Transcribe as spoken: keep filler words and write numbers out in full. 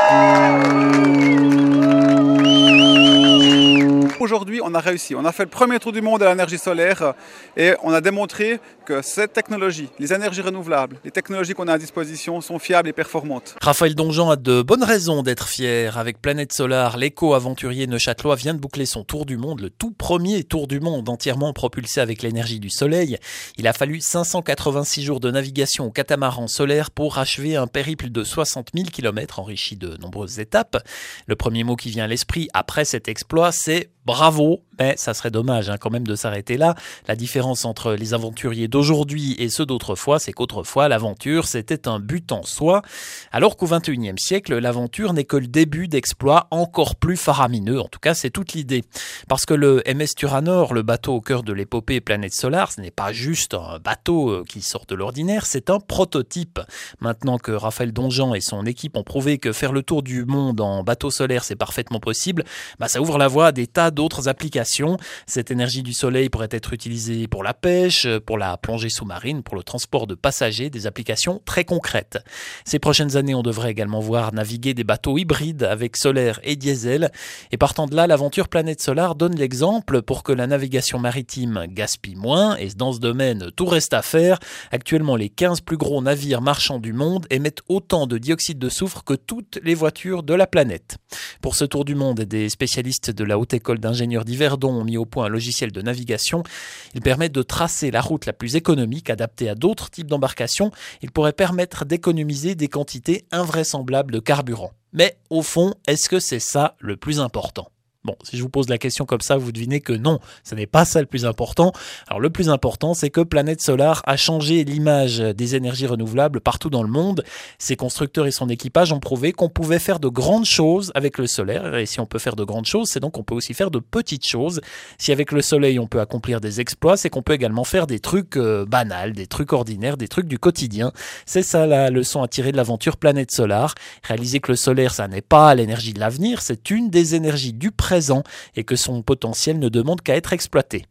Aujourd'hui, on a réussi. On a fait le premier tour du monde à l'énergie solaire et on a démontré que cette technologie, les énergies renouvelables, les technologies qu'on a à disposition sont fiables et performantes. Raphaël Donjean a de bonnes raisons d'être fier. Avec Planète Solar, l'éco-aventurier neuchâtelois vient de boucler son tour du monde, le tout premier tour du monde entièrement propulsé avec l'énergie du soleil. Il a fallu cinq cent quatre-vingt-six jours de navigation au catamaran solaire pour achever un périple de soixante mille kilomètres enrichi de nombreuses étapes. Le premier mot qui vient à l'esprit après cet exploit, c'est bravo, mais ça serait dommage hein, quand même de s'arrêter là. La différence entre les aventuriers d'aujourd'hui et ceux d'autrefois, c'est qu'autrefois, l'aventure, c'était un but en soi, alors qu'au vingt et unième siècle, l'aventure n'est que le début d'exploits encore plus faramineux. En tout cas, c'est toute l'idée. Parce que le M S Turanor, le bateau au cœur de l'épopée Planète Solar, ce n'est pas juste un bateau qui sort de l'ordinaire, c'est un prototype. Maintenant que Raphaël Donjean et son équipe ont prouvé que faire le tour du monde en bateau solaire, c'est parfaitement possible, bah ça ouvre la voie à des tas d'autres applications. Cette énergie du soleil pourrait être utilisée pour la pêche, pour la plongée sous-marine, pour le transport de passagers, des applications très concrètes. Ces prochaines années, on devrait également voir naviguer des bateaux hybrides avec solaire et diesel. Et partant de là, l'aventure Planète Solar donne l'exemple pour que la navigation maritime gaspille moins. Et dans ce domaine, tout reste à faire. Actuellement, les quinze plus gros navires marchands du monde émettent autant de dioxyde de soufre que toutes les voitures de la planète. Pour ce tour du monde, des spécialistes de la Haute École d'ingénieurs d'Yverdon ont mis au point un logiciel de navigation. Il permet de tracer la route la plus économique, adaptée à d'autres types d'embarcations. Il pourrait permettre d'économiser des quantités invraisemblables de carburant. Mais au fond, est-ce que c'est ça le plus important ? Bon, si je vous pose la question comme ça, vous devinez que non, ce n'est pas ça le plus important. Alors le plus important, c'est que Planète Solar a changé l'image des énergies renouvelables partout dans le monde. Ses constructeurs et son équipage ont prouvé qu'on pouvait faire de grandes choses avec le solaire. Et si on peut faire de grandes choses, c'est donc qu'on peut aussi faire de petites choses. Si avec le soleil, on peut accomplir des exploits, c'est qu'on peut également faire des trucs euh, banals, des trucs ordinaires, des trucs du quotidien. C'est ça la leçon à tirer de l'aventure Planète Solar. Réaliser que le solaire, ça n'est pas l'énergie de l'avenir, c'est une des énergies du présent et que son potentiel ne demande qu'à être exploité.